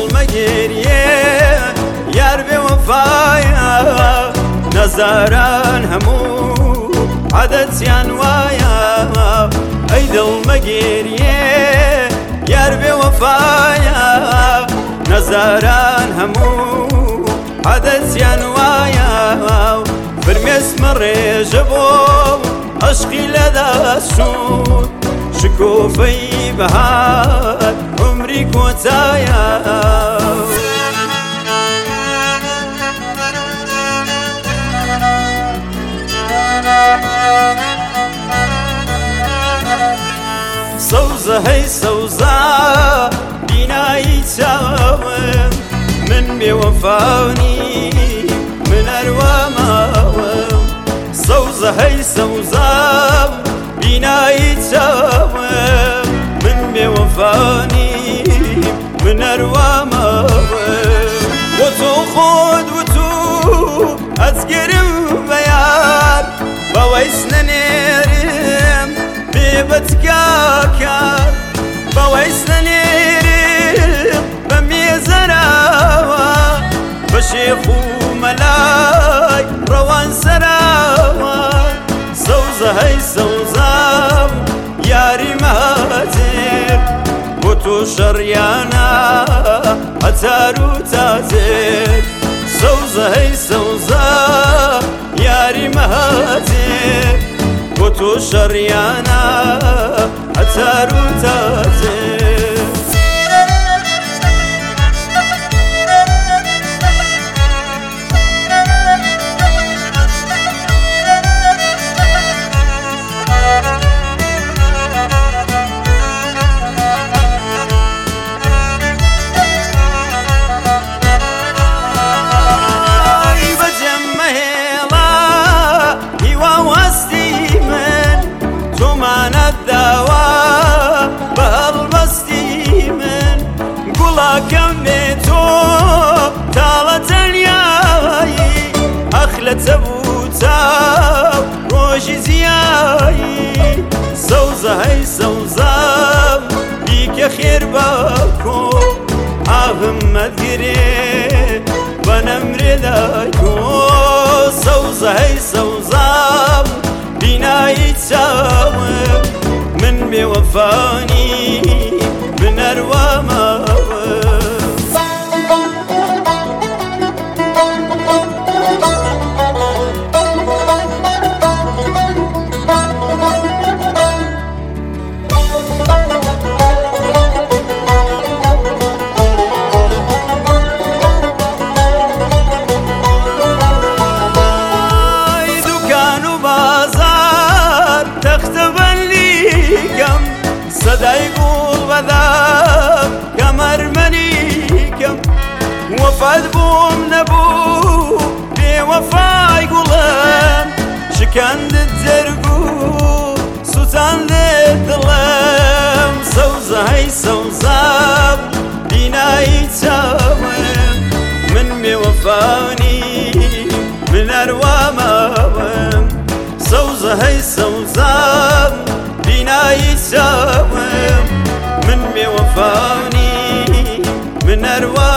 مەگێریێ یار بێ وەفایە نەزاران هەموو عادەتیان وایە ئەی دڵ مەگێریێ یار بێ وەفایە نەزاران هەموو عادەتیان وایە فرمێسمە ڕێژە بۆ عەشقی لەدەستچوون شکۆفەی بەهار عومری کۆتایە سەوزە هەی سەوزە بینایی چاوم من بێوەفاونی من ئەرواماوم سەوزە هەی سەوزە بینایی چاوم من بێوەفانی من ئەرواماوم بۆ تۆ خۆت وتو ئەجگەرم بە یار بەوەیس نەنێرم بێبەتکاکە بەوەیس نەنێرم بە مێزەراوە بە شێخ و مەلای ڕەوان سەراوە سەوزە هەی سەوزە یاری مەهاتێر بۆ تۆ شەڕیانە هەتار و تازێر سەوزە هەی سەوزە یاری مەهاتێر بۆ تۆ شەڕیانە هەتار و تازێر کەم بێ تۆ تاڵە تەنیایی ئەخ لە تەبوو چاو ڕۆژی زیایی سەوزە هەی سەوزە بیکە خێر باکۆ ئاهم مەدگرێ بە نەمرێ دایکۆ سەوزە هەی سەوزە بینایی چاوم من بێوەفانی من ئەرواماوم سەدای گوڵ بەدام کەمەرمەنیکەم وەفات بووم نەبوو بێوەفای گوڵم شکاندت جەرگو سوتاندت دڵم سەوزە هەی سەوزە بینایی چاوم من بێوەفانی من ئەرواماوم سەوزە هەی سەوزە بینایی چاوم من بێوەفانی من ئەرواماوم